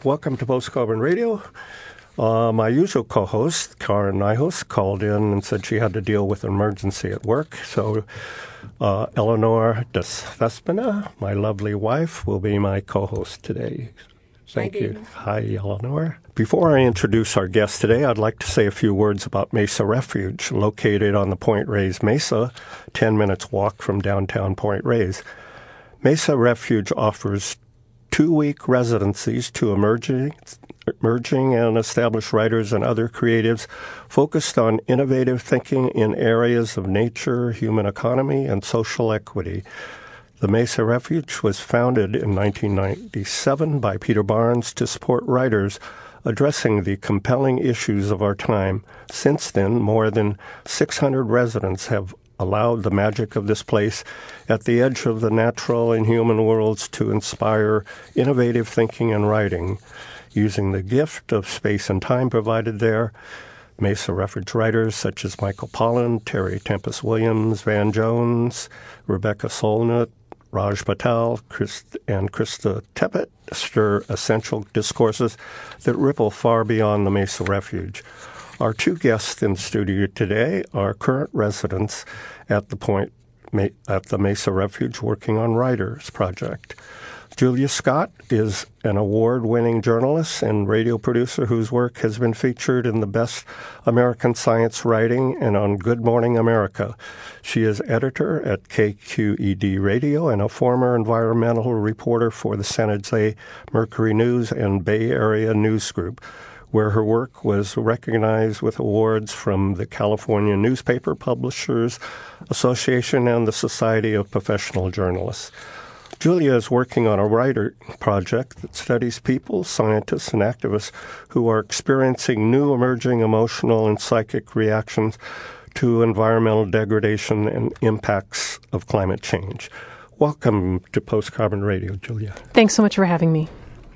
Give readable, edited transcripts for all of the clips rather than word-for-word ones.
Welcome to Post Carbon Radio. My usual co-host, Karen Nyhus, called in and said she had to deal with an emergency at work. So Eleanor Desvespina, my lovely wife, will be my co-host today. Thank you. Hi, Eleanor. Before I introduce our guest today, I'd like to say a few words about Mesa Refuge, located on the Point Reyes Mesa, 10 minutes walk from downtown Point Reyes. Mesa Refuge offers 2-week residencies to emerging and established writers and other creatives focused on innovative thinking in areas of nature, human economy, and social equity. The Mesa Refuge was founded in 1997 by Peter Barnes to support writers addressing the compelling issues of our time. Since then, more than 600 residents have allowed the magic of this place at the edge of the natural and human worlds to inspire innovative thinking and writing. Using the gift of space and time provided there, Mesa Refuge writers such as Michael Pollan, Terry Tempest Williams, Van Jones, Rebecca Solnit, Raj Patel, and Krista Teppet stir essential discourses that ripple far beyond the Mesa Refuge. Our two guests in the studio today are current residents at the Mesa Refuge working on Writers Project. Julia Scott is an award-winning journalist and radio producer whose work has been featured in the Best American Science Writing and on Good Morning America. She is editor at KQED Radio and a former environmental reporter for the San Jose Mercury News and Bay Area News Group, where her work was recognized with awards from the California Newspaper Publishers Association and the Society of Professional Journalists. Julia is working on a writer project that studies people, scientists, and activists who are experiencing new emerging emotional and psychic reactions to environmental degradation and impacts of climate change. Welcome to Post Carbon Radio, Julia. Thanks so much for having me.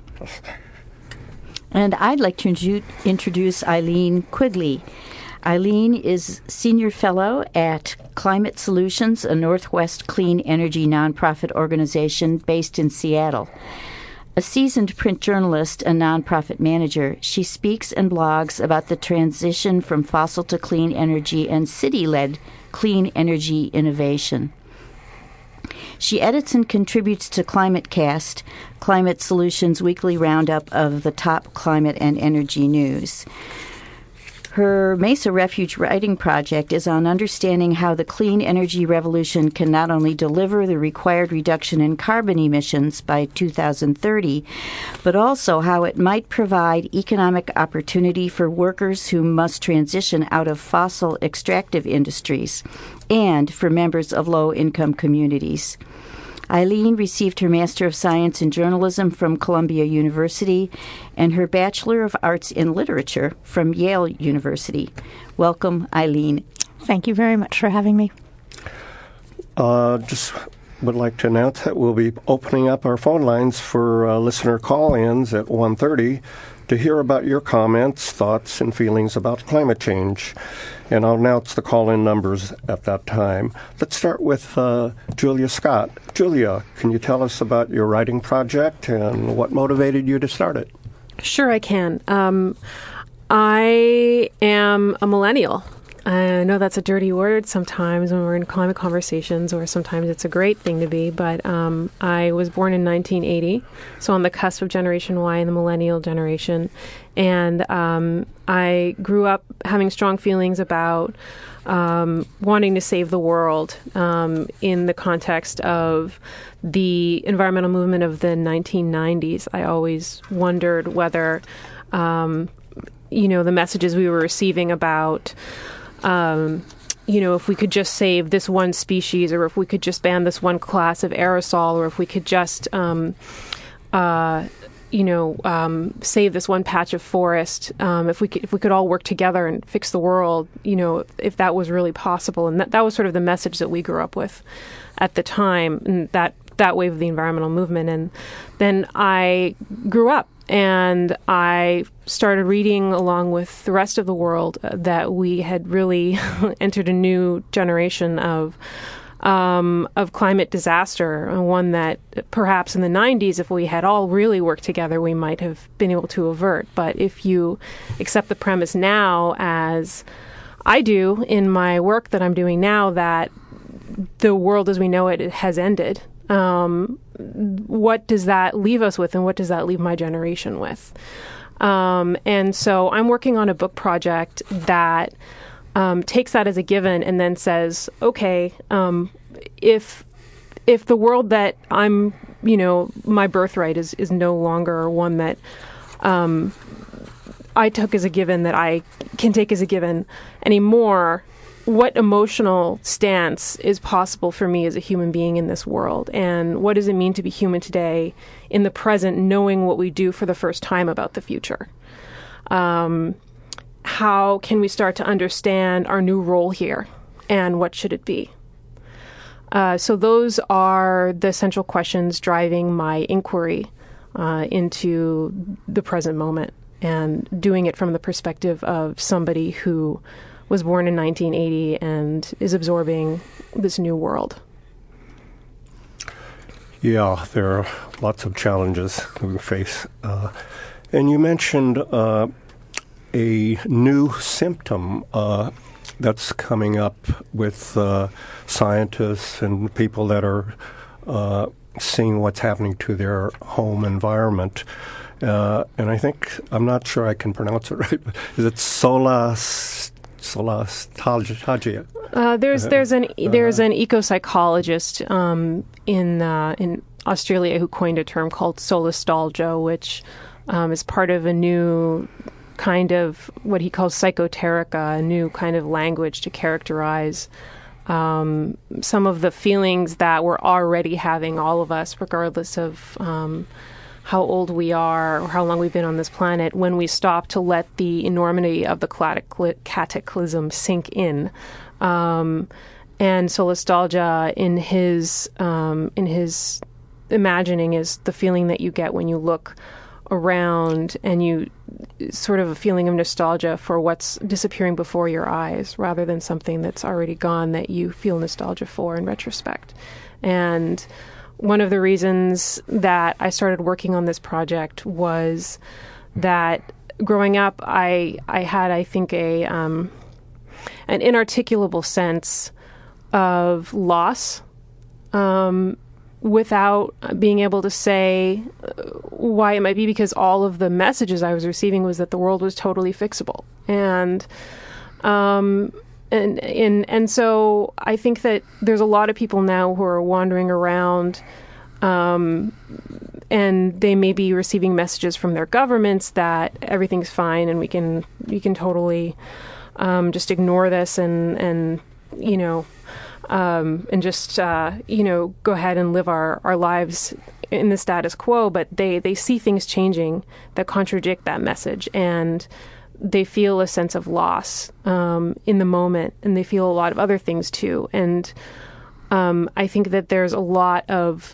And I'd like to introduce Eileen Quigley. Eileen is Senior Fellow at Climate Solutions, a Northwest clean energy nonprofit organization based in Seattle. A seasoned print journalist and nonprofit manager, she speaks and blogs about the transition from fossil to clean energy and city-led clean energy innovation. She edits and contributes to ClimateCast, Climate Solutions' weekly roundup of the top climate and energy news. Her Mesa Refuge writing project is on understanding how the clean energy revolution can not only deliver the required reduction in carbon emissions by 2030, but also how it might provide economic opportunity for workers who must transition out of fossil extractive industries and for members of low-income communities. Eileen received her Master of Science in Journalism from Columbia University and her Bachelor of Arts in Literature from Yale University. Welcome, Eileen. Thank you very much for having me. Just would like to announce that we'll be opening up our phone lines for listener call-ins at 1:30 to hear about your comments, thoughts, and feelings about climate change. And I'll announce the call-in numbers at that time. Let's start with Julia Scott. Julia, can you tell us about your writing project and what motivated you to start it? Sure, I can. I am a millennial. I know that's a dirty word sometimes when we're in climate conversations, or sometimes it's a great thing to be, but I was born in 1980, so on the cusp of Generation Y and the millennial generation, and I grew up having strong feelings about wanting to save the world in the context of the environmental movement of the 1990s. I always wondered whether, the messages we were receiving about if we could just save this one species, or if we could just ban this one class of aerosol, or if we could just, save this one patch of forest, if we could all work together and fix the world, if that was really possible. And that was sort of the message that we grew up with at the time, and that wave of the environmental movement. And then I grew up, and I started reading along with the rest of the world that we had really entered a new generation of of climate disaster, one that perhaps in the 90s, if we had all really worked together, we might have been able to avert. But if you accept the premise now, as I do in my work that I'm doing now, that the world as we know it has ended, what does that leave us with, and what does that leave my generation with? And so I'm working on a book project that takes that as a given and then says, okay, if the world that I'm, my birthright is no longer one that I took as a given, that I can take as a given anymore, what emotional stance is possible for me as a human being in this world? And what does it mean to be human today in the present, knowing what we do for the first time about the future? How can we start to understand our new role here, and what should it be? So those are the central questions driving my inquiry into the present moment, and doing it from the perspective of somebody who was born in 1980 and is absorbing this new world. Yeah, there are lots of challenges we face. And you mentioned a new symptom that's coming up with scientists and people that are seeing what's happening to their home environment. And I think, I'm not sure I can pronounce it right, but is it solastalgia? There's an eco-psychologist in Australia who coined a term called solastalgia, which is part of a new kind of what he calls psychoterica, a new kind of language to characterize some of the feelings that we're already having, all of us, regardless of how old we are or how long we've been on this planet, when we stop to let the enormity of the cataclysm sink in. And solastalgia, in his imagining, is the feeling that you get when you look around and you sort of a feeling of nostalgia for what's disappearing before your eyes, rather than something that's already gone that you feel nostalgia for in retrospect. And one of the reasons that I started working on this project was that growing up, I had, I think, an inarticulable sense of loss, without being able to say why it might be, because all of the messages I was receiving was that the world was totally fixable. And so I think that there's a lot of people now who are wandering around, and they may be receiving messages from their governments that everything's fine and we can totally just ignore this and just go ahead and live our lives in the status quo. But they see things changing that contradict that message, and they feel a sense of loss in the moment, and they feel a lot of other things too. And I think that there's a lot of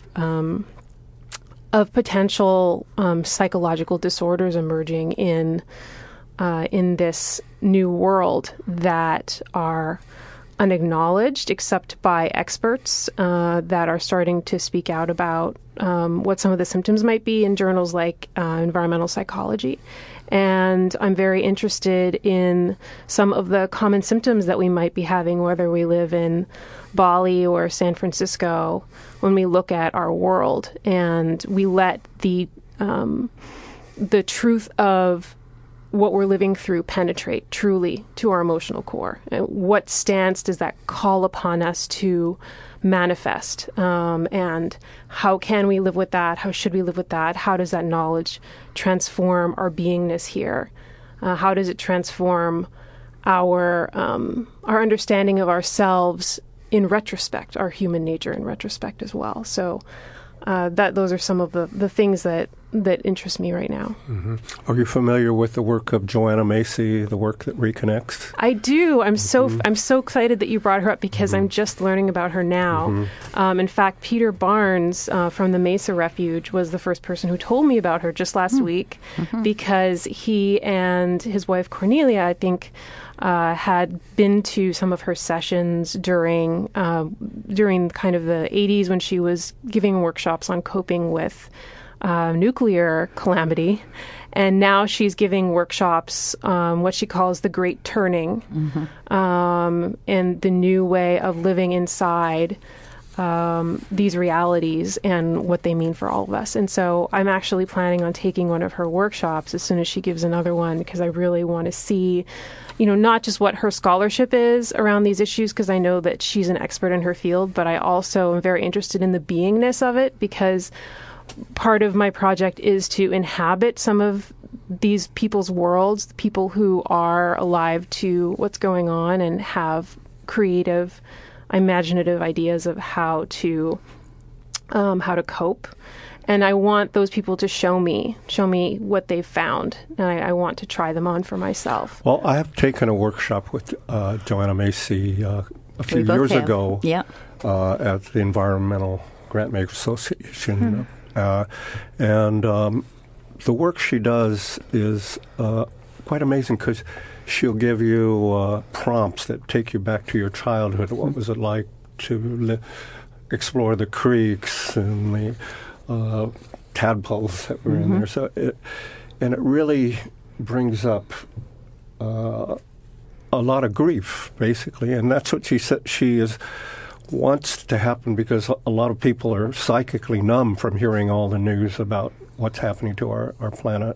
potential psychological disorders emerging in this new world that are unacknowledged, except by experts that are starting to speak out about what some of the symptoms might be in journals like Environmental Psychology. And I'm very interested in some of the common symptoms that we might be having, whether we live in Bali or San Francisco, when we look at our world and we let the truth of what we're living through penetrate truly to our emotional core. And what stance does that call upon us to manifest? And how can we live with that? How should we live with that? How does that knowledge transform our beingness here? How does it transform our understanding of ourselves in retrospect, our human nature in retrospect as well? So those are some of the things that that interest me right now. Mm-hmm. Are you familiar with the work of Joanna Macy, the work that reconnects? I do. I'm so excited that you brought her up because I'm just learning about her now. In fact, Peter Barnes from the Mesa Refuge was the first person who told me about her just last week because he and his wife Cornelia, I think, had been to some of her sessions during kind of the 80s when she was giving workshops on coping with nuclear calamity. And now she's giving workshops, what she calls the Great Turning, and the new way of living inside these realities and what they mean for all of us. And so I'm actually planning on taking one of her workshops as soon as she gives another one, because I really want to see, not just what her scholarship is around these issues, because I know that she's an expert in her field, but I also am very interested in the beingness of it, because part of my project is to inhabit some of these people's worlds, people who are alive to what's going on and have creative, imaginative ideas of how to cope. And I want those people to show me what they've found, and I want to try them on for myself. Well, I have taken a workshop with Joanna Macy a few years ago at the Environmental Grantmaker Association. And the work she does is quite amazing, because she'll give you prompts that take you back to your childhood. What was it like to explore the creeks and the tadpoles that were in there? So it really brings up a lot of grief, basically, and that's what she said. She wants to happen because a lot of people are psychically numb from hearing all the news about what's happening to our planet.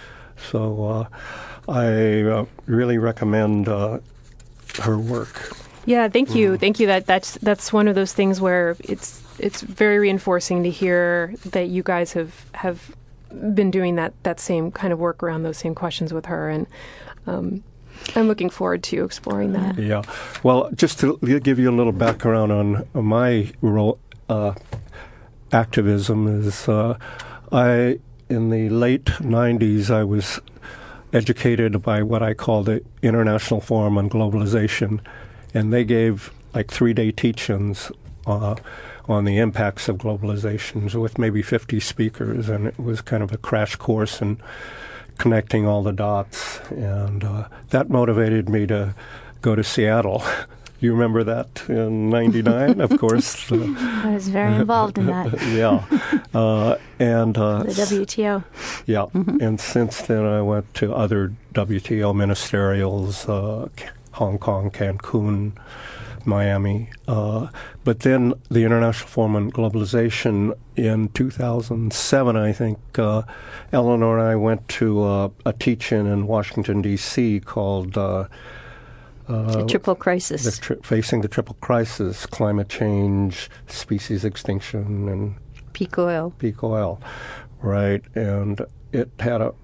So I really recommend her work. Yeah, thank you. Thank you. That's one of those things where it's very reinforcing to hear that you guys have been doing that same kind of work around those same questions with her, and I'm looking forward to exploring that. Yeah. Well, just to give you a little background on my role, activism is in the late 90s, I was educated by what I call the International Forum on Globalization, and they gave like 3-day teach-ins on the impacts of globalization with maybe 50 speakers, and it was kind of a crash course in connecting all the dots, and that motivated me to go to Seattle. You remember that in '99? Of course. I was very involved in that. And the WTO. Yeah, and since then I went to other WTO ministerials, Hong Kong, Cancun, Miami. But then the International Forum on Globalization in 2007, I think, Eleanor and I went to a teach-in in Washington, D.C. called the Triple Crisis. Facing the Triple Crisis, Climate Change, Species Extinction, and Peak oil. Peak oil, right. And it had a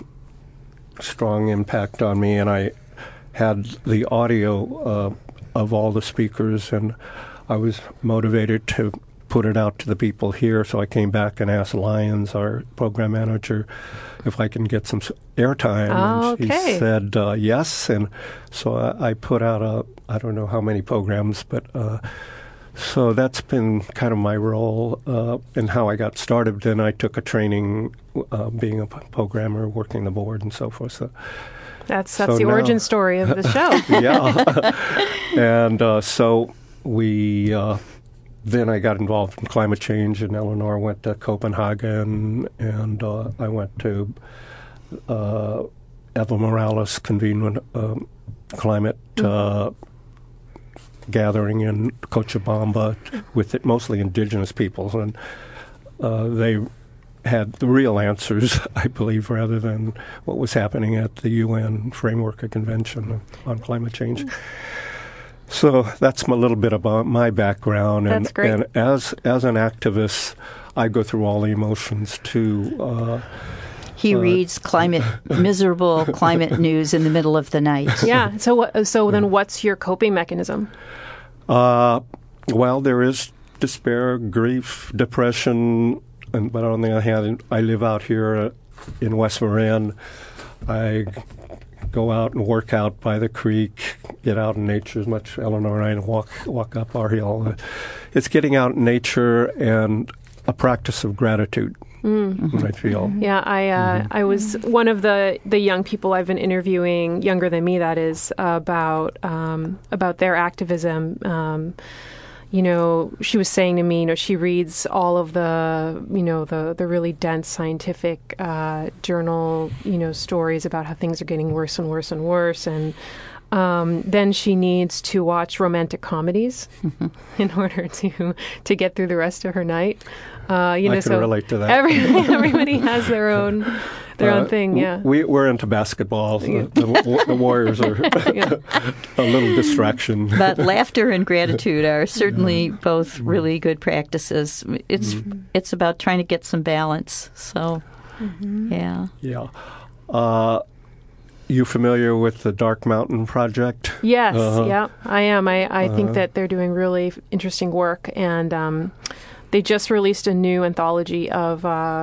strong impact on me, and I had the audio of all the speakers, and I was motivated to put it out to the people here. So I came back and asked Lyons, our program manager, if I can get some airtime. Oh, and okay. He said yes, and so I put out I don't know how many programs, but so that's been kind of my role in how I got started. Then I took a training being a programmer, working the board, and so forth. So that's the origin story of the show. Yeah. And so we then I got involved in climate change, and Eleanor went to Copenhagen, and I went to Evo Morales convened climate gathering in Cochabamba with mostly indigenous peoples, and they had the real answers, I believe, rather than what was happening at the UN Framework Convention on Climate Change. So that's a little bit about my background. That's great. And as an activist, I go through all the emotions too. He reads miserable climate news in the middle of the night. Yeah. So then what's your coping mechanism? Well, there is despair, grief, depression. but on the other hand, I live out here in West Marin. I go out and work out by the creek, get out in nature as much. Eleanor and I walk up our hill. It's getting out in nature and a practice of gratitude. I feel. Yeah, I was one of the young people I've been interviewing, younger than me, that is, about their activism. She was saying to me, she reads all of the really dense scientific journal, stories about how things are getting worse and worse and worse, and then she needs to watch romantic comedies in order to get through the rest of her night. I can relate to that. Everybody has their own thing. Yeah, we're into basketball. The Warriors are a little distraction. But laughter and gratitude are certainly both really good practices. It's about trying to get some balance. So, yeah. You familiar with the Dark Mountain Project? Yes, yeah, I am. I think that they're doing really interesting work, and they just released a new anthology of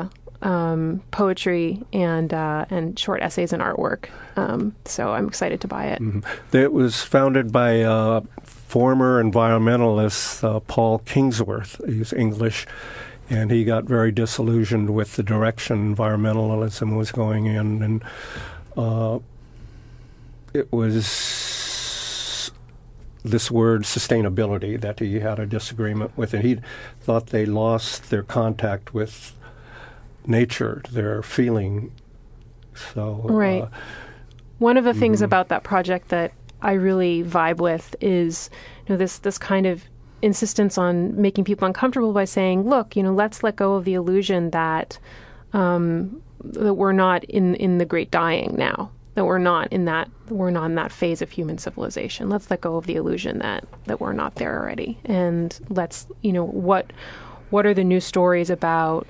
poetry and short essays and artwork. So I'm excited to buy it. It was founded by former environmentalist Paul Kingsworth. He's English, and he got very disillusioned with the direction environmentalism was going in, and it was this word sustainability that he had a disagreement with, and he thought they lost their contact with nature, their feeling. So, right. One of the things about that project that I really vibe with is, this kind of insistence on making people uncomfortable by saying, look, let's let go of the illusion that that we're not in the great dying now. That we're not in that phase of human civilization. Let's let go of the illusion that we're not there already, and let's what are the new stories about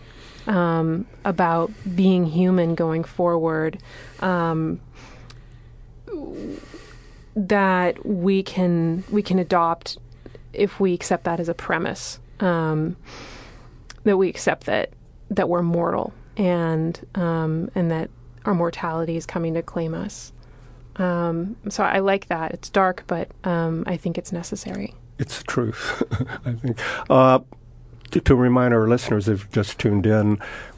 being human going forward, that we can adopt if we accept that as a premise, that we accept that we're mortal and that our mortality is coming to claim us. So I like that. It's dark, but I think it's necessary. It's the truth, I think. To remind our listeners, if you've just tuned in,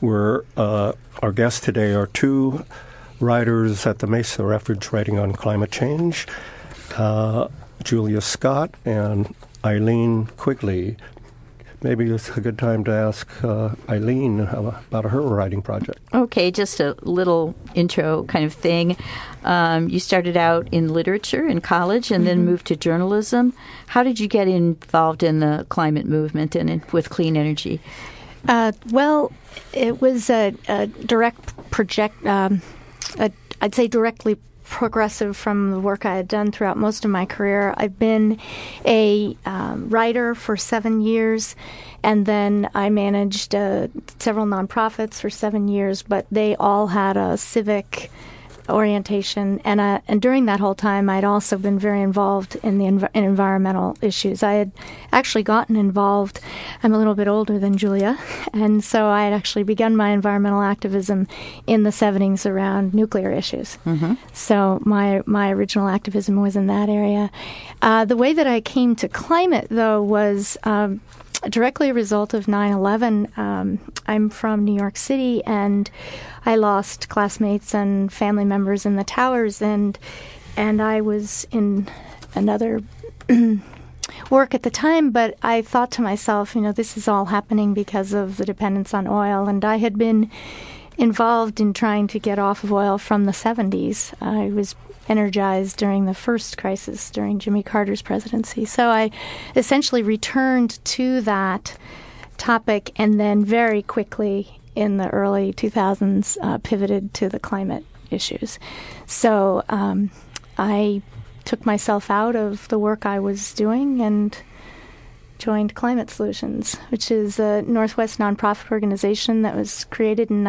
our guests today are two writers at the Mesa Refuge writing on climate change, Julia Scott and Eileen Quigley. Maybe it's a good time to ask Eileen about her writing project. Okay, just a little intro kind of thing. You started out in literature in college and then moved to journalism. How did you get involved in the climate movement and with clean energy? Well, it was a direct project, I'd say directly progressive from the work I had done throughout most of my career. I've been a writer for 7 years, and then I managed several nonprofits for 7 years, but they all had a civic orientation, and during that whole time, I'd also been very involved in in environmental issues. I had actually gotten involved. I'm a little bit older than Julia, and so I had actually begun my environmental activism in the 70s around nuclear issues. So my original activism was in that area. The way that I came to climate, though, was directly a result of 9/11. I'm from New York City, and I lost classmates and family members in the towers, and I was in another work at the time, but I thought to myself, this is all happening because of the dependence on oil, and I had been involved in trying to get off of oil from the 70s. I was energized during the first crisis during Jimmy Carter's presidency. So I essentially returned to that topic and then very quickly in the early 2000s pivoted to the climate issues. So I took myself out of the work I was doing and joined Climate Solutions, which is a Northwest nonprofit organization that was created in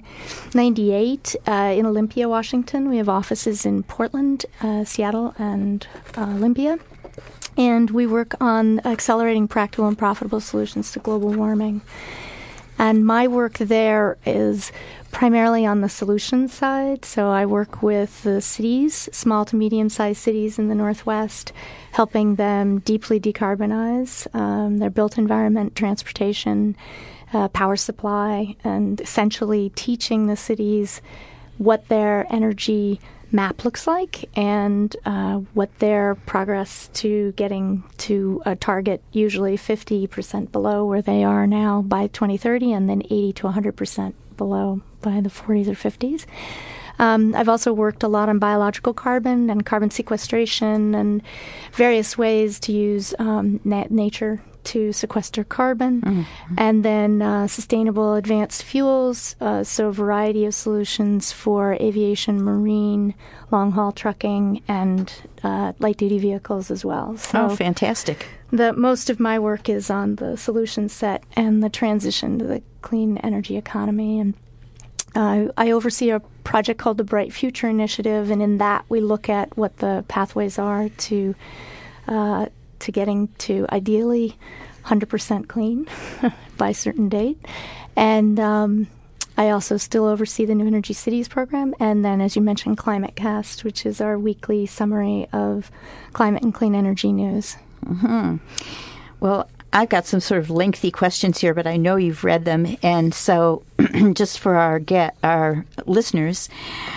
1998 in Olympia, Washington. We have offices in Portland, Seattle, and Olympia. And we work on accelerating practical and profitable solutions to global warming. And my work there is primarily on the solutions side. So I work with the cities, small to medium-sized cities in the Northwest, helping them deeply decarbonize their built environment, transportation, power supply, and essentially teaching the cities what their energy map looks like and what their progress to getting to a target, usually 50% below where they are now by 2030, and then 80 to 100% below by the 40s or 50s. I've also worked a lot on biological carbon and carbon sequestration and various ways to use nature to sequester carbon, and then sustainable advanced fuels, so a variety of solutions for aviation, marine, long-haul trucking, and light-duty vehicles as well. So fantastic. Most of my work is on the solution set and the transition to the clean energy economy. And I oversee a project called the Bright Future Initiative, and in that we look at what the pathways are to getting to ideally 100% clean by a certain date. And I also still oversee the New Energy Cities program, and then, as you mentioned, ClimateCast, which is our weekly summary of climate and clean energy news. Mm-hmm. Well, I've got some sort of lengthy questions here, but I know you've read them, and so just for our listeners,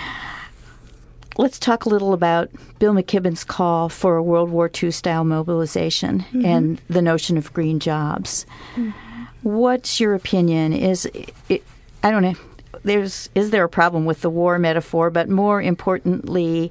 let's talk a little about Bill McKibben's call for a World War II-style mobilization and the notion of green jobs. What's your opinion? I don't know. Is there a problem with the war metaphor? But more importantly,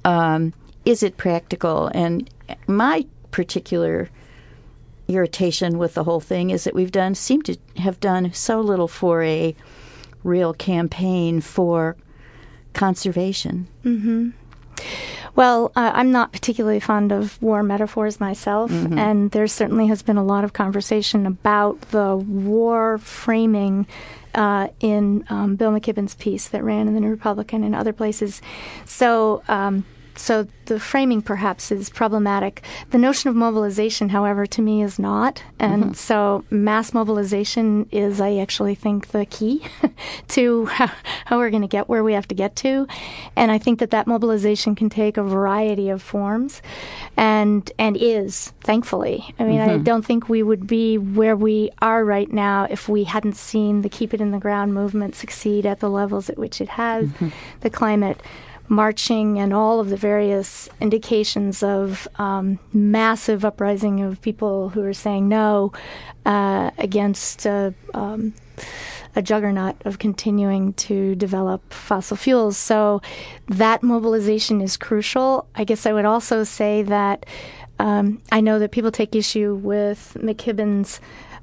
is it practical? And my particular irritation with the whole thing is that seem to have done so little for a real campaign for conservation. Mm-hmm. Well, I'm not particularly fond of war metaphors myself, and there certainly has been a lot of conversation about the war framing in Bill McKibben's piece that ran in the New Republican and other places. So the framing perhaps is problematic. The notion of mobilization, however, to me is not. And so mass mobilization is, I actually think, the key to how we're going to get where we have to get to. And I think that mobilization can take a variety of forms and is, thankfully. I mean, I don't think we would be where we are right now if we hadn't seen the Keep It in the Ground movement succeed at the levels at which it has, the climate marching and all of the various indications of massive uprising of people who are saying no against a juggernaut of continuing to develop fossil fuels. So that mobilization is crucial. I guess I would also say that I know that people take issue with McKibben's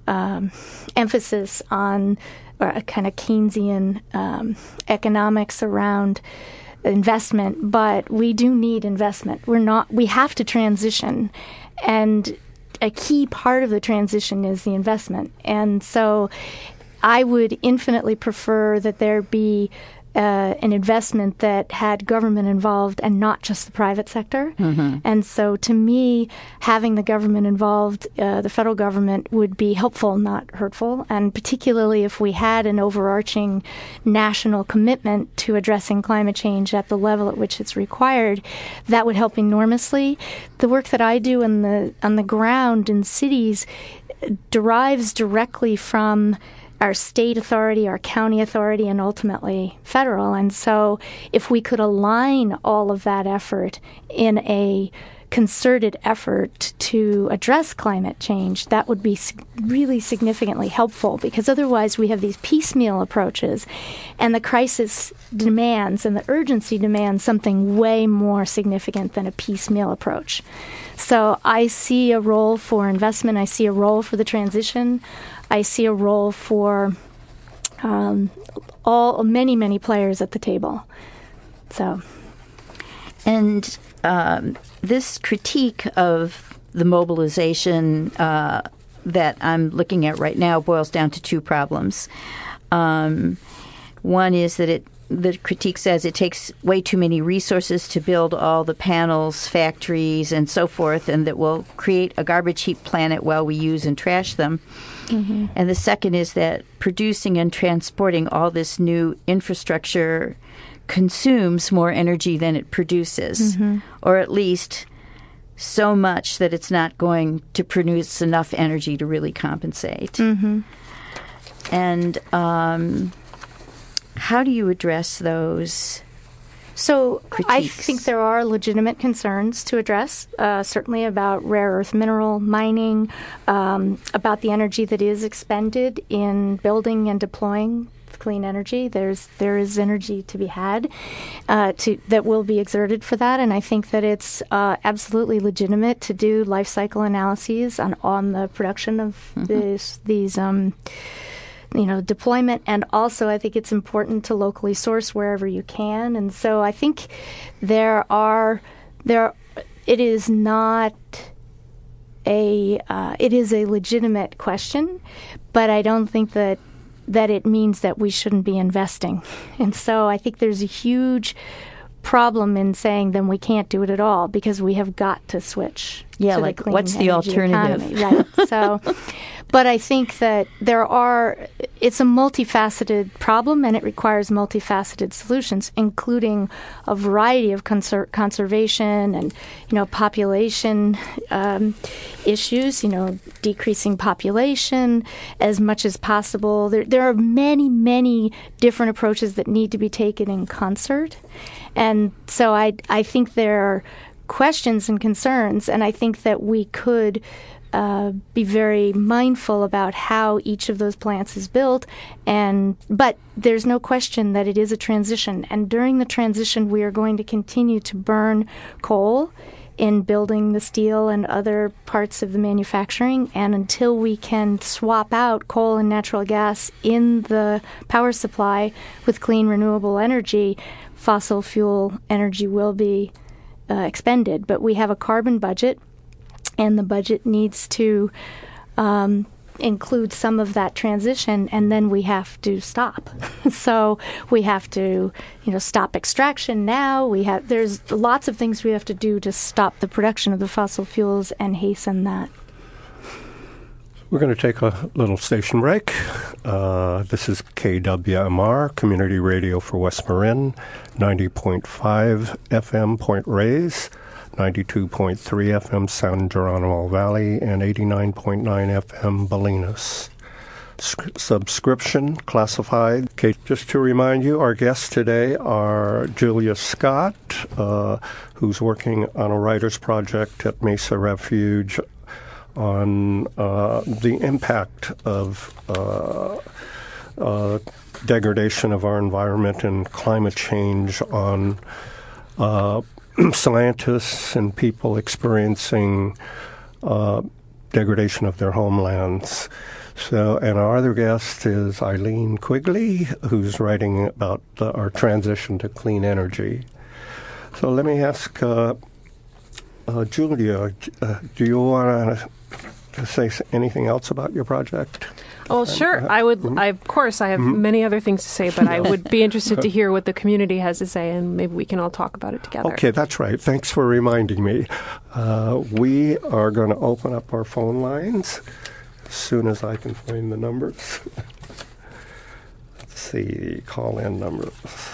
emphasis on a kind of Keynesian economics around investment, but we do need investment. We have to transition, and a key part of the transition is the investment. And so I would infinitely prefer that there be an investment that had government involved and not just the private sector. And so to me, having the government involved, the federal government, would be helpful, not hurtful. And particularly if we had an overarching national commitment to addressing climate change at the level at which it's required, that would help enormously. The work that I do on the ground in cities derives directly from our state authority, our county authority, and ultimately federal. And so if we could align all of that effort in a concerted effort to address climate change, that would be really significantly helpful, because otherwise we have these piecemeal approaches, and the crisis demands and the urgency demands something way more significant than a piecemeal approach. So I see a role for investment. I see a role for the transition. I see a role for many players at the table. So, and this critique of the mobilization that I'm looking at right now boils down to two problems. One is that the critique says it takes way too many resources to build all the panels, factories, and so forth, and that will create a garbage heap planet while we use and trash them. Mm-hmm. And the second is that producing and transporting all this new infrastructure consumes more energy than it produces, or at least so much that it's not going to produce enough energy to really compensate. Mm-hmm. And how do you address those? So critiques? I think there are legitimate concerns to address, certainly about rare earth mineral mining, about the energy that is expended in building and deploying clean energy. There is energy to be had that will be exerted for that, and I think that it's absolutely legitimate to do life cycle analyses on the production of these deployment, and also I think it's important to locally source wherever you can. And so I think it is a legitimate question, but I don't think that it means that we shouldn't be investing. And so I think there's a huge problem in saying then we can't do it at all because we have got to switch. Yeah, to like the clean what's the alternative? Economy. Right. So, but I think that it's a multifaceted problem and it requires multifaceted solutions, including a variety of conservation and, population issues, decreasing population as much as possible. There are many, many different approaches that need to be taken in concert. And so I think there are questions and concerns, and I think that we could be very mindful about how each of those plants is built. But there's no question that it is a transition, and during the transition we are going to continue to burn coal in building the steel and other parts of the manufacturing, and until we can swap out coal and natural gas in the power supply with clean renewable energy, fossil fuel energy will be expended. But we have a carbon budget, and the budget needs to include some of that transition, and then we have to stop. So we have to, stop extraction now. There's lots of things we have to do to stop the production of the fossil fuels and hasten that. We're going to take a little station break. This is KWMR, Community Radio for West Marin, 90.5 FM Point Reyes, 92.3 FM San Geronimo Valley, and 89.9 FM Bolinas. Subscription classified. Okay, just to remind you, our guests today are Julia Scott, who's working on a writer's project at Mesa Refuge on the impact of degradation of our environment and climate change on scientists and people experiencing degradation of their homelands. So, and our other guest is Eileen Quigley, who's writing about our transition to clean energy. So let me ask Julia, do you want to say anything else about your project? Oh, sure. I would. Of course, I have many other things to say, but I would be interested to hear what the community has to say, and maybe we can all talk about it together. Okay, that's right. Thanks for reminding me. We are going to open up our phone lines as soon as I can find the numbers. Let's see, call-in numbers.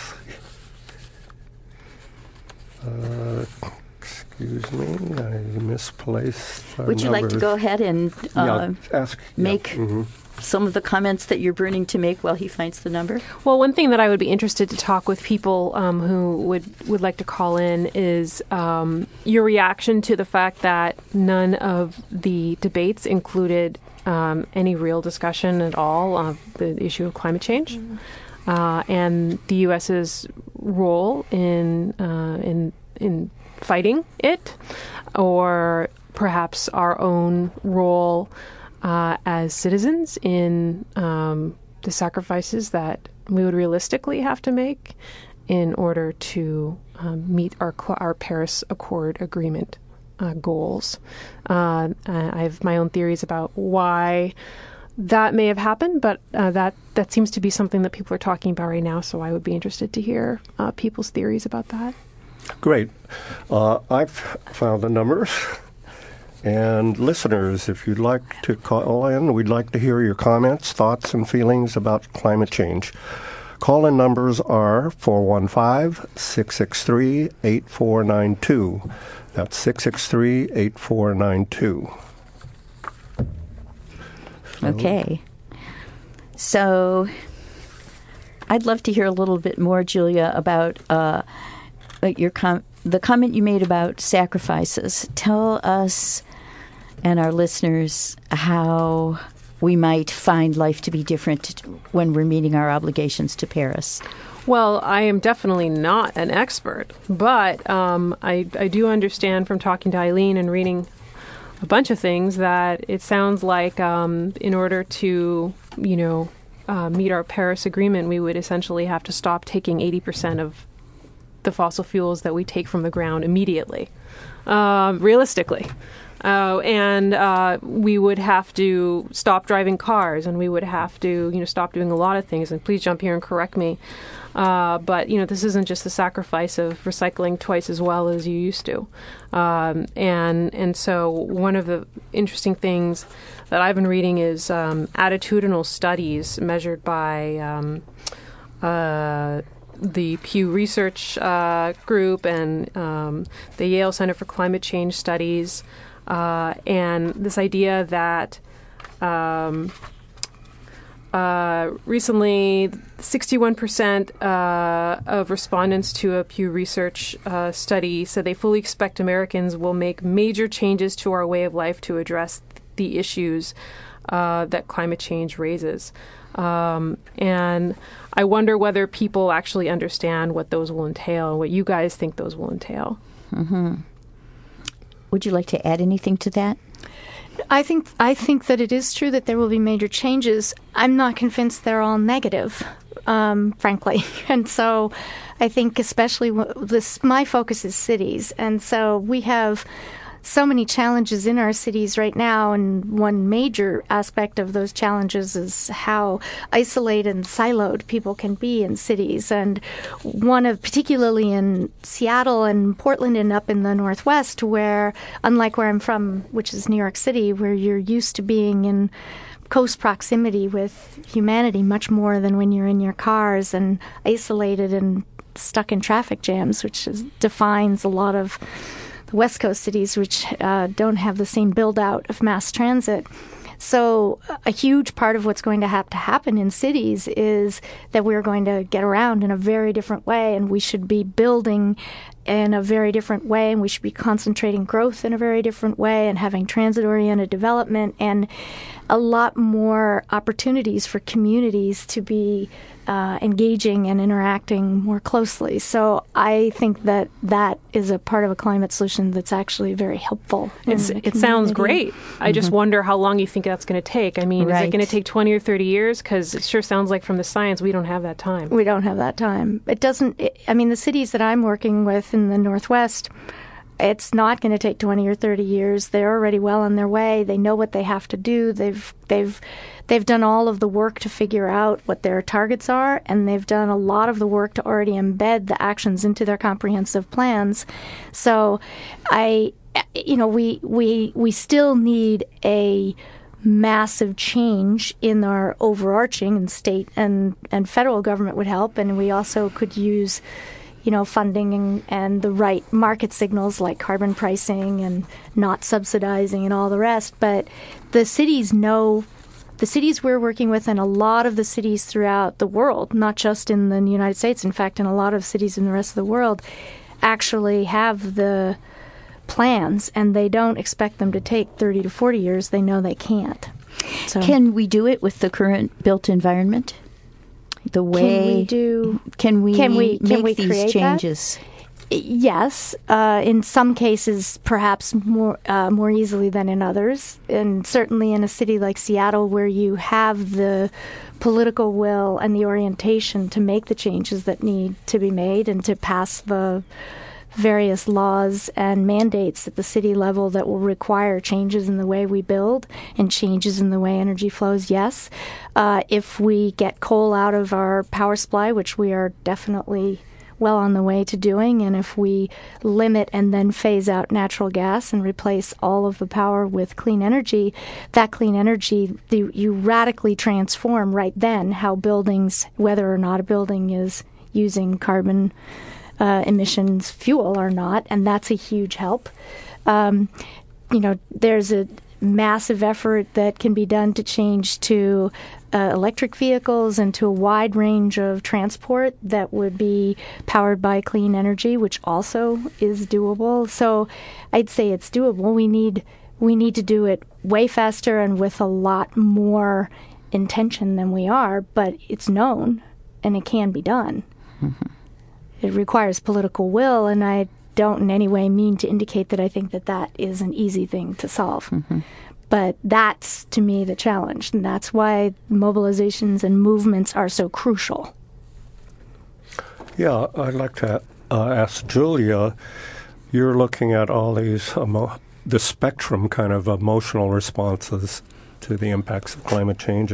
Excuse me, I misplaced our Would you numbers. like to go ahead and make some of the comments that you're burning to make while he finds the number? Well, one thing that I would be interested to talk with people who would like to call in is your reaction to the fact that none of the debates included any real discussion at all of the issue of climate change and the U.S.'s role in fighting it, or perhaps our own role as citizens in the sacrifices that we would realistically have to make in order to meet our Paris Accord agreement goals. I have my own theories about why that may have happened, but that seems to be something that people are talking about right now. So I would be interested to hear people's theories about that. Great. I've found the numbers. And listeners, if you'd like to call in, we'd like to hear your comments, thoughts, and feelings about climate change. Call-in numbers are 415-663-8492. That's 663-8492. Okay. So I'd love to hear a little bit more, Julia, about the comment you made about sacrifices. Tell us and our listeners how we might find life to be different when we're meeting our obligations to Paris. Well, I am definitely not an expert, but I do understand from talking to Eileen and reading a bunch of things that it sounds like in order to, meet our Paris Agreement, we would essentially have to stop taking 80% of the fossil fuels that we take from the ground immediately, realistically. And we would have to stop driving cars, and we would have to, stop doing a lot of things. And please jump here and correct me. But, this isn't just the sacrifice of recycling twice as well as you used to. And so one of the interesting things that I've been reading is attitudinal studies measured by the Pew Research Group and the Yale Center for Climate Change Studies. And this idea that recently 61% of respondents to a Pew Research study said they fully expect Americans will make major changes to our way of life to address the issues that climate change raises. And I wonder whether people actually understand what those will entail, what you guys think those will entail. Mm-hmm. Would you like to add anything to that? I think that it is true that there will be major changes. I'm not convinced they're all negative, frankly. And so I think especially my focus is cities. And so we have so many challenges in our cities right now, and one major aspect of those challenges is how isolated and siloed people can be in cities. And particularly in Seattle and Portland and up in the Northwest, where, unlike where I'm from, which is New York City, where you're used to being in close proximity with humanity much more than when you're in your cars and isolated and stuck in traffic jams, which defines a lot of West Coast cities, which don't have the same build-out of mass transit. So a huge part of what's going to have to happen in cities is that we're going to get around in a very different way, and we should be building in a very different way, and we should be concentrating growth in a very different way and having transit-oriented development and a lot more opportunities for communities to be engaging and interacting more closely. So I think that is a part of a climate solution that's actually very helpful. It sounds great. I just wonder how long you think that's going to take. I mean, Is it going to take 20 or 30 years? Because it sure sounds like from the science we don't have that time. We don't have that time. The cities that I'm working with in the Northwest, it's not going to take 20 or 30 years. They're already well on their way. They know what they have to do. They've done all of the work to figure out what their targets are, and they've done a lot of the work to already embed the actions into their comprehensive plans. So we still need a massive change in our overarching, and state and federal government would help, and we also could use funding and the right market signals like carbon pricing and not subsidizing and all the rest. But the cities we're working with, and a lot of the cities throughout the world, not just in the United States, in fact, in a lot of cities in the rest of the world, actually have the plans, and they don't expect them to take 30 to 40 years. They know they can't. So, can we do it with the current built environment? Can we make these changes? Yes, in some cases, perhaps more easily than in others, and certainly in a city like Seattle, where you have the political will and the orientation to make the changes that need to be made and to pass the various laws and mandates at the city level that will require changes in the way we build and changes in the way energy flows, yes. If we get coal out of our power supply, which we are definitely well on the way to doing, and if we limit and then phase out natural gas and replace all of the power with clean energy, that clean energy, you radically transform right then how buildings, whether or not a building is using carbon emissions fuel or not, and that's a huge help. There's a massive effort that can be done to change to electric vehicles and to a wide range of transport that would be powered by clean energy, which also is doable. So I'd say it's doable. We need to do it way faster and with a lot more intention than we are, but it's known and it can be done. Mm-hmm. It requires political will, and I don't in any way mean to indicate that I think that is an easy thing to solve. Mm-hmm. But that's, to me, the challenge, and that's why mobilizations and movements are so crucial. Yeah, I'd like to ask Julia, you're looking at all these, the spectrum kind of emotional responses to the impacts of climate change.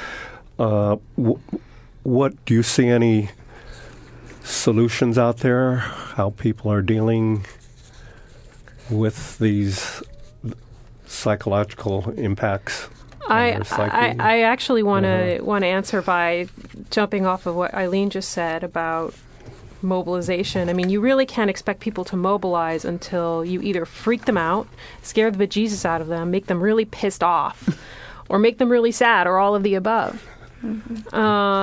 What do you see any solutions out there, how people are dealing with these psychological impacts? I actually want to answer by jumping off of what Eileen just said about mobilization. I mean, you really can't expect people to mobilize until you either freak them out, scare the bejesus out of them, make them really pissed off, or make them really sad, or all of the above. Mm-hmm.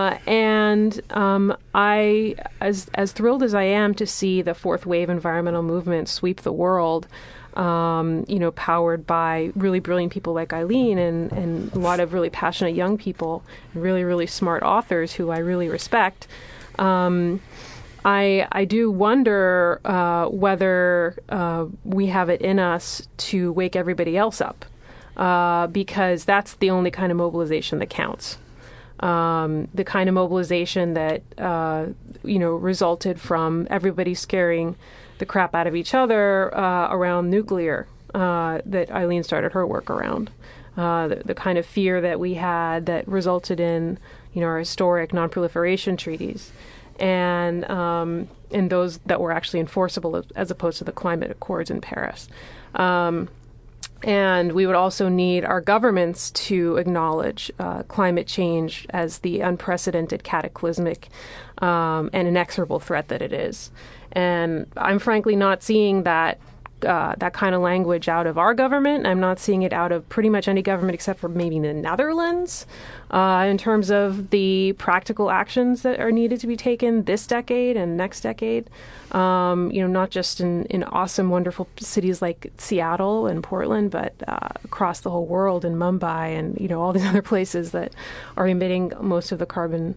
I, as thrilled as I am to see the fourth wave environmental movement sweep the world, powered by really brilliant people like Eileen and a lot of really passionate young people, and really, really smart authors who I really respect. I do wonder whether we have it in us to wake everybody else up, because that's the only kind of mobilization that counts. The kind of mobilization that, resulted from everybody scaring the crap out of each other around nuclear that Eileen started her work around. The kind of fear that we had that resulted in, our historic non-proliferation treaties and those that were actually enforceable as opposed to the climate accords in Paris. And we would also need our governments to acknowledge climate change as the unprecedented, cataclysmic, and inexorable threat that it is. And I'm frankly not seeing that kind of language out of our government. I'm not seeing it out of pretty much any government except for maybe the Netherlands in terms of the practical actions that are needed to be taken this decade and next decade. Not just in awesome, wonderful cities like Seattle and Portland, but across the whole world in Mumbai and, all these other places that are emitting most of the carbon.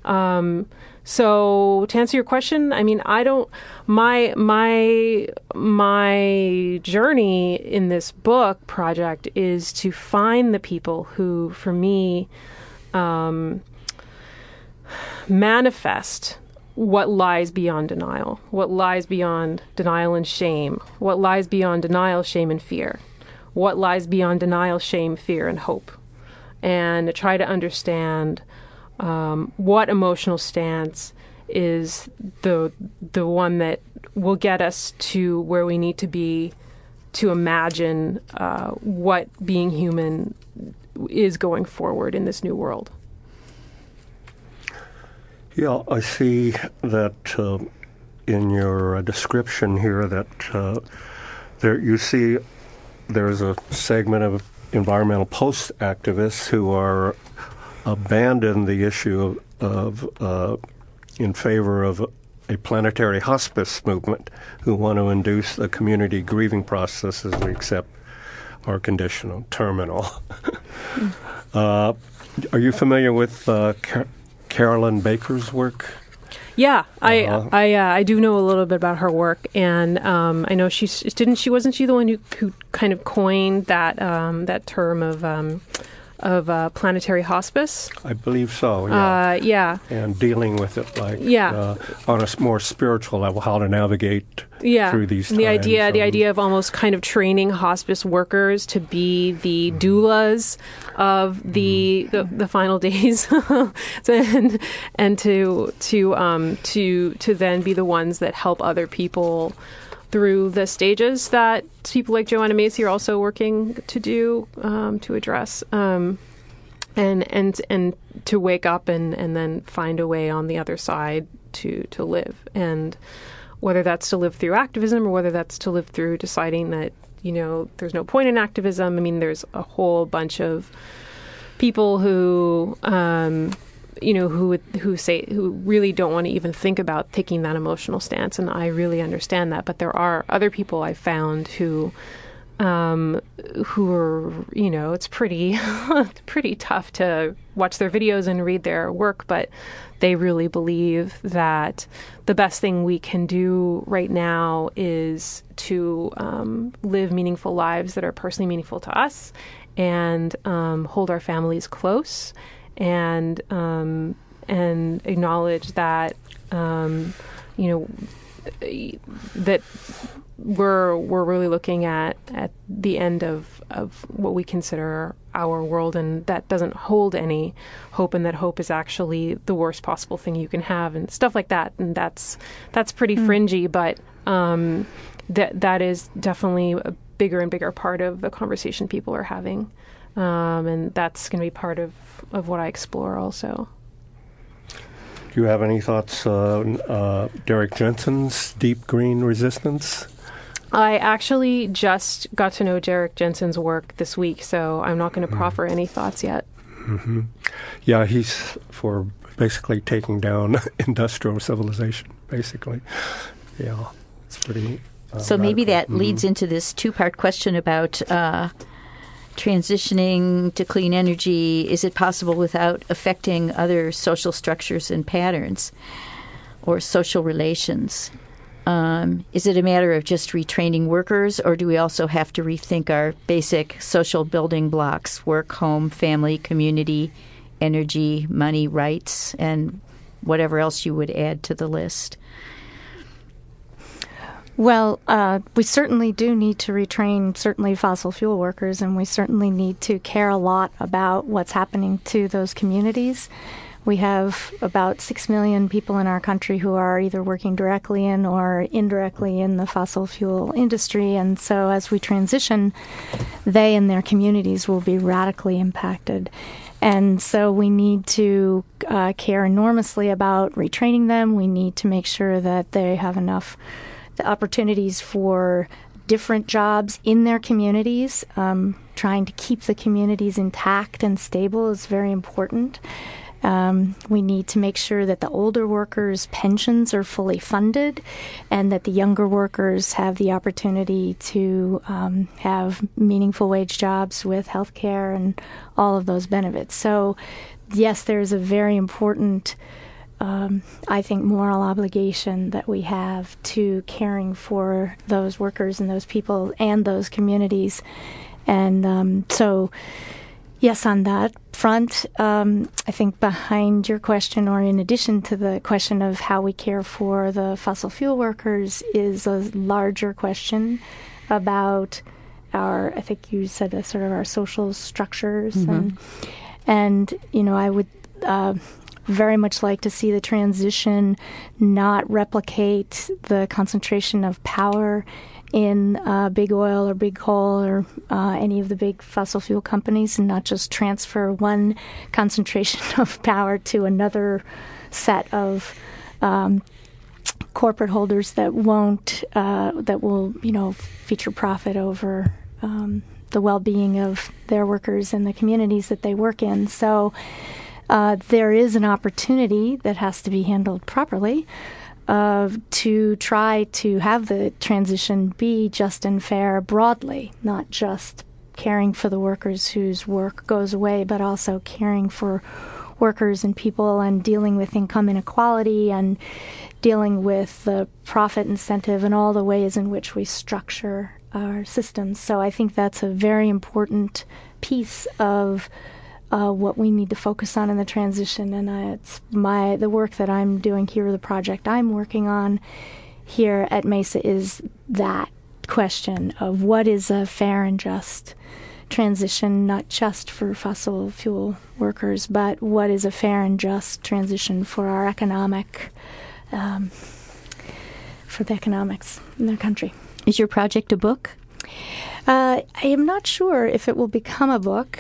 So to answer your question, I mean, my journey in this book project is to find the people who, for me, manifest what lies beyond denial, what lies beyond denial and shame, what lies beyond denial, shame, and fear, what lies beyond denial, shame, fear, and hope, and to try to understand what emotional stance is the one that will get us to where we need to be to imagine what being human is going forward in this new world. Yeah, I see that in your description here that you see there's a segment of environmental post-activists who are abandon the issue of in favor of a planetary hospice movement, who want to induce a community grieving process as we accept our condition of terminal. Are you familiar with Carolyn Baker's work? Yeah, I do know a little bit about her work, and I know wasn't she the one who kind of coined that term of planetary hospice. I believe so, yeah. Yeah. And dealing with it Yeah. On a more spiritual level, how to navigate through these times. The idea of almost kind of training hospice workers to be the doulas of the final days, and to then be the ones that help other people through the stages that people like Joanna Macy are also working to do, to address, and to wake up and then find a way on the other side to live. And whether that's to live through activism or whether that's to live through deciding that, there's no point in activism. I mean, there's a whole bunch of people who, who really don't want to even think about taking that emotional stance. And I really understand that. But there are other people I've found who are, it's pretty tough to watch their videos and read their work, but they really believe that the best thing we can do right now is to live meaningful lives that are personally meaningful to us, and hold our families close, and acknowledge that that we're really looking at the end of what we consider our world, and that doesn't hold any hope, and that hope is actually the worst possible thing you can have, and stuff like that. And that's pretty fringy, but that is definitely a bigger and bigger part of the conversation people are having, and that's going to be part of what I explore also. Do you have any thoughts on Derrick Jensen's Deep Green Resistance? I actually just got to know Derrick Jensen's work this week, so I'm not going to proffer any thoughts yet. Mm-hmm. Yeah, he's for basically taking down industrial civilization, basically. Yeah, it's pretty so maybe radical. that leads into this two-part question about transitioning to clean energy. Is it possible without affecting other social structures and patterns or social relations? Is it a matter of just retraining workers, or do we also have to rethink our basic social building blocks: work, home, family, community, energy, money, rights, and whatever else you would add to the list? Well, we certainly do need to retrain fossil fuel workers, and we certainly need to care a lot about what's happening to those communities. We have about 6 million people in our country who are either working directly in or indirectly in the fossil fuel industry. And so as we transition, they and their communities will be radically impacted. And so we need to care enormously about retraining them. We need to make sure that they have enough the opportunities for different jobs in their communities. Trying to keep the communities intact and stable is very important. We need to make sure that the older workers' pensions are fully funded, and that the younger workers have the opportunity to have meaningful wage jobs with health care and all of those benefits. So, yes, there's a very important, I think, moral obligation that we have to caring for those workers and those people and those communities. And so, yes, on that front, I think behind your question, or in addition to the question of how we care for the fossil fuel workers, is a larger question about I think you said sort of our social structures. Mm-hmm. And I would very much like to see the transition not replicate the concentration of power in big oil or big coal or any of the big fossil fuel companies, and not just transfer one concentration of power to another set of corporate holders that will feature profit over the well-being of their workers and the communities that they work in. So there is an opportunity that has to be handled properly to try to have the transition be just and fair broadly, not just caring for the workers whose work goes away, but also caring for workers and people, and dealing with income inequality, and dealing with the profit incentive and all the ways in which we structure our systems. So I think that's a very important piece of what we need to focus on in the transition. And it's the work that I'm doing here, the project I'm working on here at Mesa, is that question of what is a fair and just transition, not just for fossil fuel workers, but what is a fair and just transition for our for the economics in the country. Is your project a book? I am not sure if it will become a book.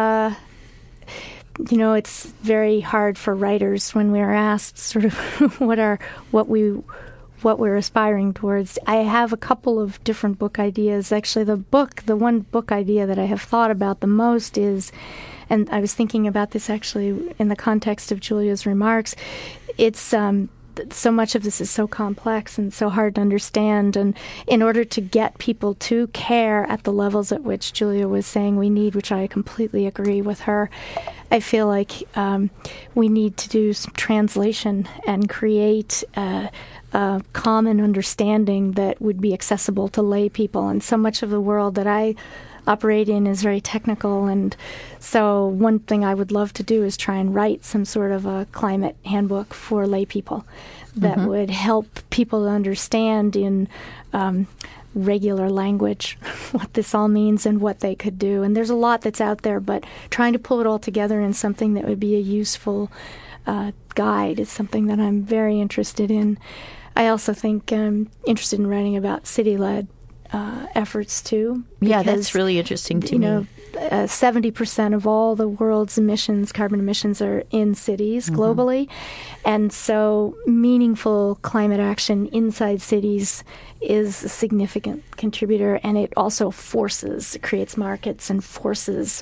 It's very hard for writers when we are asked sort of what we're aspiring towards. I have a couple of different book ideas. Actually, the one book idea that I have thought about the most is, and I was thinking about this actually in the context of Julia's remarks, it's so much of this is so complex and so hard to understand, and in order to get people to care at the levels at which Julia was saying we need, which I completely agree with her, I feel like we need to do some translation and create a common understanding that would be accessible to lay people. And so much of the world that I operate in is very technical, and so one thing I would love to do is try and write some sort of a climate handbook for lay people that would help people to understand in regular language what this all means and what they could do. And there's a lot that's out there, but trying to pull it all together in something that would be a useful guide is something that I'm very interested in. I also think I'm interested in writing about city-led efforts too. Yeah, that's really interesting to me. 70% of all the world's carbon emissions, are in cities globally. And so meaningful climate action inside cities is a significant contributor, and it also creates markets and forces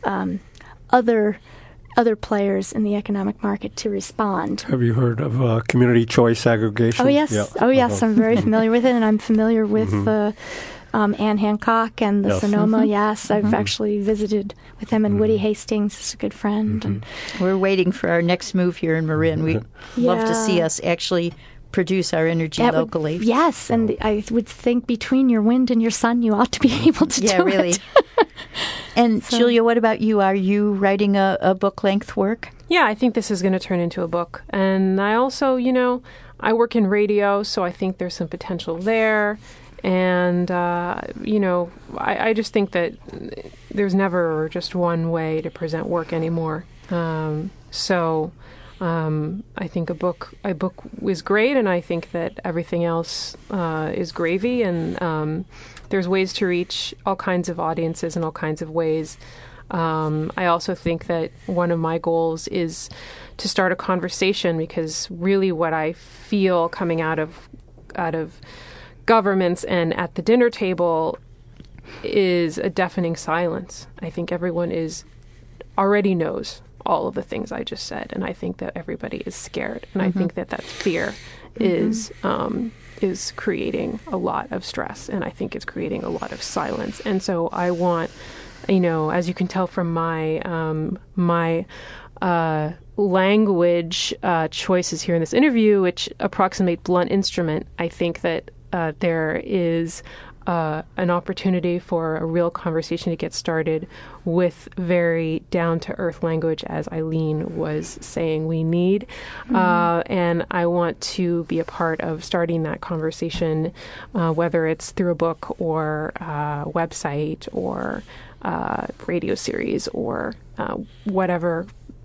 other players in the economic market to respond. Have you heard of community choice aggregation? Oh, yes. Yeah. Oh, yes. I'm very familiar with it, and I'm familiar with Anne Hancock and the Sonoma. Yes, I've actually visited with them, and Woody Hastings is a good friend. And we're waiting for our next move here in Marin. We'd love to see us actually produce our energy locally. Yes, and I would think between your wind and your sun, you ought to be able to do it. Yeah, really. And So, Julia, what about you? Are you writing a book-length work? Yeah, I think this is going to turn into a book. And I also, I work in radio, so I think there's some potential there. And, I just think that there's never just one way to present work anymore. I think a book is great, and I think that everything else is gravy. And there's ways to reach all kinds of audiences in all kinds of ways. I also think that one of my goals is to start a conversation, because really what I feel coming out of governments and at the dinner table is a deafening silence. I think everyone already knows all of the things I just said, and I think that everybody is scared, and I think that fear is creating a lot of stress, and I think it's creating a lot of silence. And so I want, as you can tell from my language choices here in this interview, which approximate blunt instrument, I think that there is an opportunity for a real conversation to get started with very down-to-earth language, as Eileen was saying we need. And I want to be a part of starting that conversation, whether it's through a book or a website or radio series or whatever,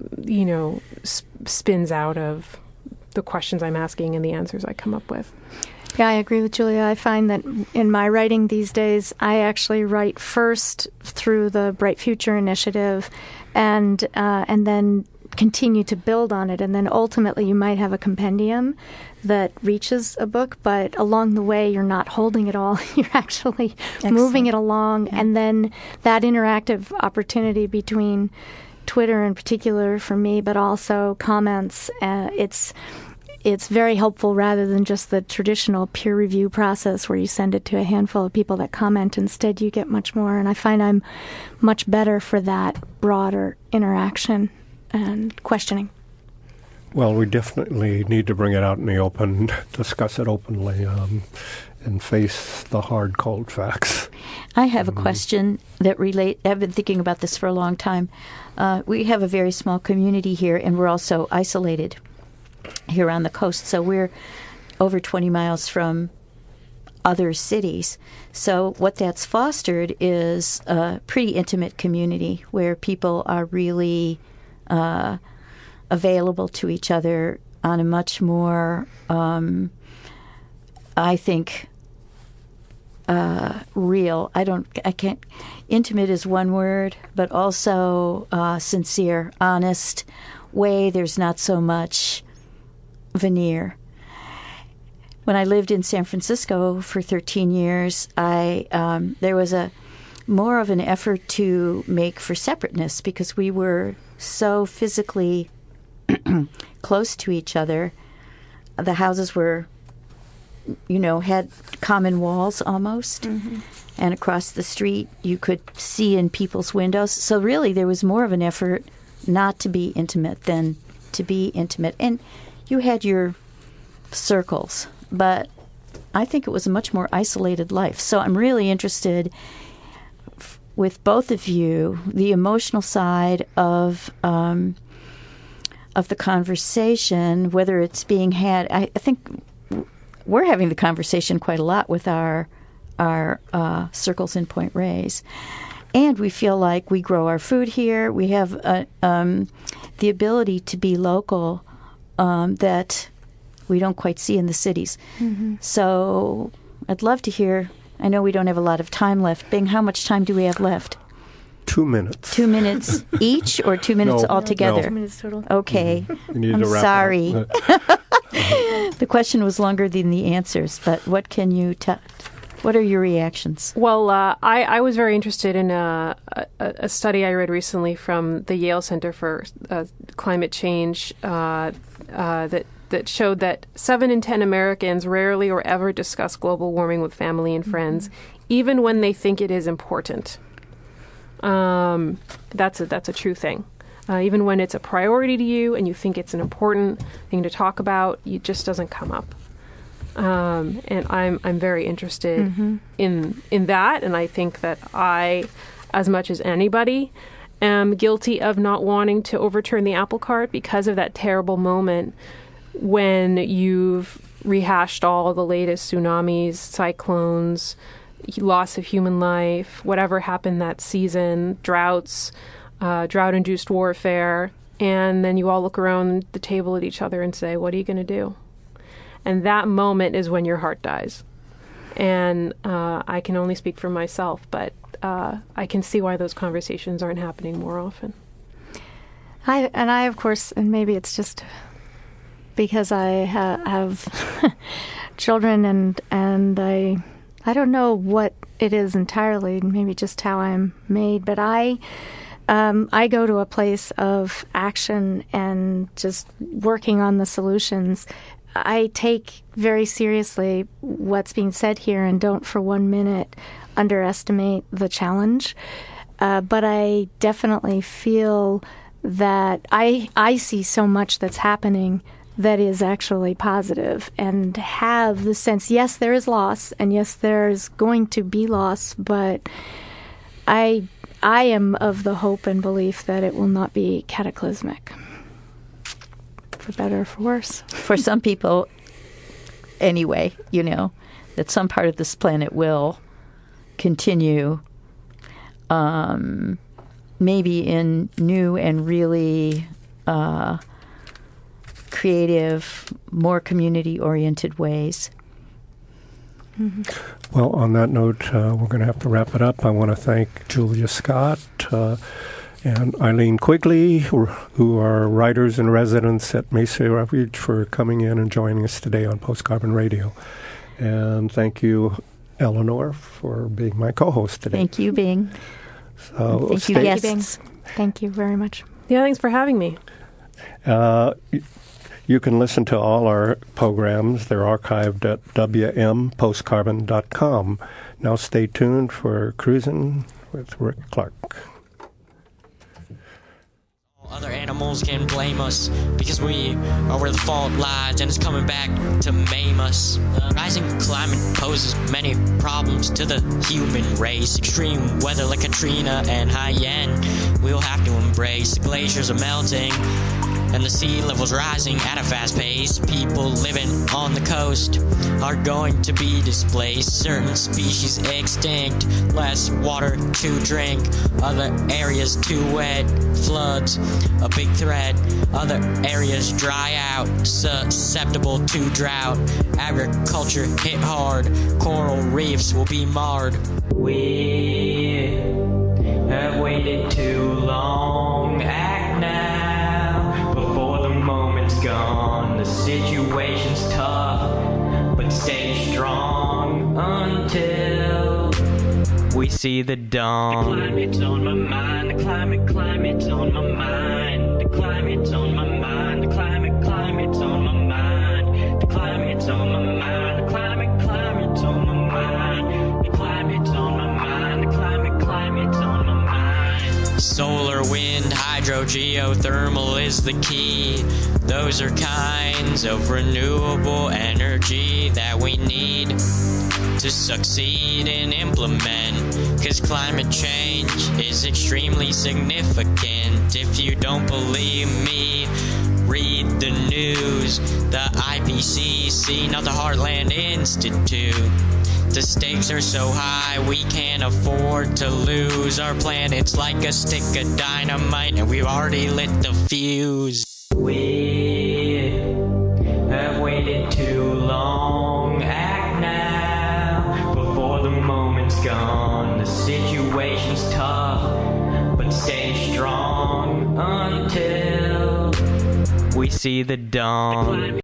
spins out of the questions I'm asking and the answers I come up with. Yeah, I agree with Julia. I find that in my writing these days, I actually write first through the Bright Future Initiative, and then continue to build on it. And then ultimately you might have a compendium that reaches a book, but along the way you're not holding it all. You're actually moving it along. Yeah. And then that interactive opportunity between Twitter in particular for me, but also comments, it's very helpful rather than just the traditional peer review process where you send it to a handful of people that comment. Instead, you get much more. And I find I'm much better for that broader interaction and questioning. Well, we definitely need to bring it out in the open, discuss it openly, and face the hard, cold facts. I have a question that I've been thinking about this for a long time. We have a very small community here, and we're also isolated here on the coast. So we're over 20 miles from other cities. So what that's fostered is a pretty intimate community where people are really available to each other on a much more, I think, real. Intimate is one word, but also sincere, honest way. There's not so much veneer. When I lived in San Francisco for 13 years, there was more of an effort to make for separateness because we were so physically close to each other. The houses were, had common walls almost. Mm-hmm. And across the street, you could see in people's windows. So really, there was more of an effort not to be intimate than to be intimate. And you had your circles, but I think it was a much more isolated life. So I'm really interested with both of you, the emotional side of the conversation, whether it's being had. I think we're having the conversation quite a lot with our circles in Point Reyes. And we feel like we grow our food here. We have the ability to be local that we don't quite see in the cities. Mm-hmm. So I'd love to hear. I know we don't have a lot of time left. Bing, how much time do we have left? 2 minutes. 2 minutes each or 2 minutes altogether? No. 2 minutes total. Okay. Mm-hmm. I'm sorry. The question was longer than the answers, but what can you tell? What are your reactions? Well, I was very interested in a study I read recently from the Yale Center for Climate Change that showed that 7 in 10 Americans rarely or ever discuss global warming with family and friends, even when they think it is important. That's a true thing. Even when it's a priority to you and you think it's an important thing to talk about, it just doesn't come up. And I'm very interested in that, and I think that I, as much as anybody, am guilty of not wanting to overturn the apple cart because of that terrible moment when you've rehashed all the latest tsunamis, cyclones, loss of human life, whatever happened that season, droughts, drought-induced warfare, and then you all look around the table at each other and say, what are you going to do? And that moment is when your heart dies. And I can only speak for myself, but I can see why those conversations aren't happening more often. I, of course, and maybe it's just because I have children and I don't know what it is entirely, maybe just how I'm made, but I go to a place of action and just working on the solutions. I take very seriously what's being said here and don't for 1 minute underestimate the challenge. But I definitely feel that I see so much that's happening that is actually positive and have the sense, yes, there is loss, and yes, there's going to be loss, but I am of the hope and belief that it will not be cataclysmic, for better or for worse. For some people, anyway, that some part of this planet will continue, maybe in new and really creative, more community-oriented ways. Mm-hmm. Well, on that note, we're going to have to wrap it up. I want to thank Julia Scott and Eileen Quigley, who are writers in residence at Mesa Refuge, for coming in and joining us today on Post Carbon Radio. And thank you, Eleanor, for being my co-host today. Thank you, Bing. So thank you, guests. Thank you very much. Yeah, thanks for having me. You can listen to all our programs. They're archived at wmpostcarbon.com. Now stay tuned for Cruising with Rick Clark. Other animals can blame us because we are where the fault lies, and it's coming back to maim us. Rising climate poses many problems to the human race. Extreme weather like Katrina and Haiyan we'll have to embrace. The glaciers are melting and the sea level's rising at a fast pace. People living on the coast are going to be displaced. Certain species extinct, less water to drink. Other areas too wet, floods a big threat. Other areas dry out, susceptible to drought. Agriculture hit hard, coral reefs will be marred. We have waited too long, act now, before the moment's gone. The situation's tough, but stay strong until we see the dawn. The climate's on my mind, the climate's on my mind. The climate's on my mind, the climate's on my mind. The climate's on my mind, the climate's on my mind. The climate's on my mind, the climate's on my mind. Solar, wind, hydro, geothermal is the key. Those are kinds of renewable energy that we need to succeed and implement, cause climate change is extremely significant. If you don't believe me, read the news. The IPCC, not the Heartland Institute. The stakes are so high we can't afford to lose. Our planet's like a stick of dynamite and we've already lit the fuse. We have waited too long, act now, before the moment's gone. The situation's tough, but stay strong until we see the dawn.